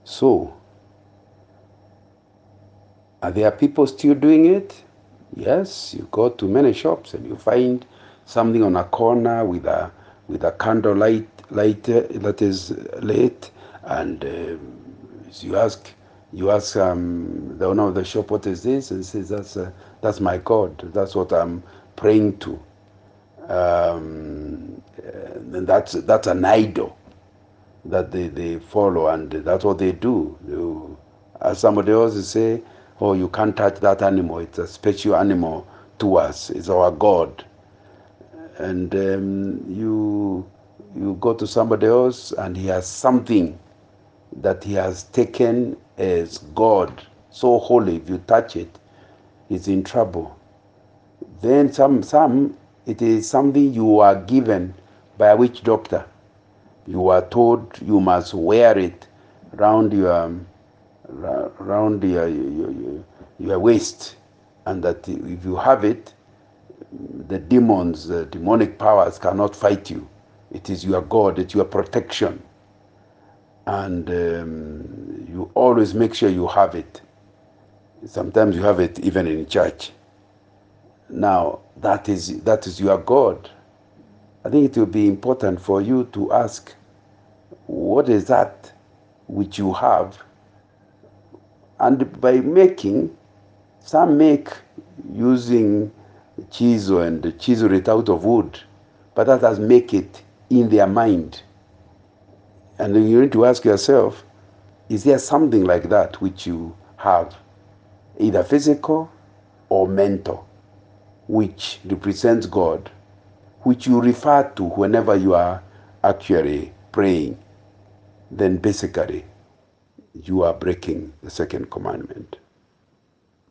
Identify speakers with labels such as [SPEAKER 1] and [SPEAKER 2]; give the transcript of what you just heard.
[SPEAKER 1] So, are there people still doing it? Yes, you go to many shops and you find something on a corner with a candle light that is lit, and you ask the owner of the shop, what is this? And he says, that's my God. That's what I'm praying to. And that's an idol that they follow, and that's what they do. As somebody else will say, oh, you can't touch that animal. It's a special animal to us. It's our God. And you go to somebody else, and he has something that he has taken as God, so holy. If you touch it, he's in trouble. Then some it is something you are given by a witch doctor. You are told you must wear it around your waist, and that if you have it, the demons, the demonic powers cannot fight you. It is your God, it's your protection, and you always make sure you have it. Sometimes you have it even in church. Now that is your God. I think it will be important for you to ask, what is that which you have? And by making, some make using chisel and chisel it out of wood, but others make it in their mind. And then you need to ask yourself, is there something like that which you have, either physical or mental, which represents God, which you refer to whenever you are actually praying? Then basically, you are breaking the second commandment.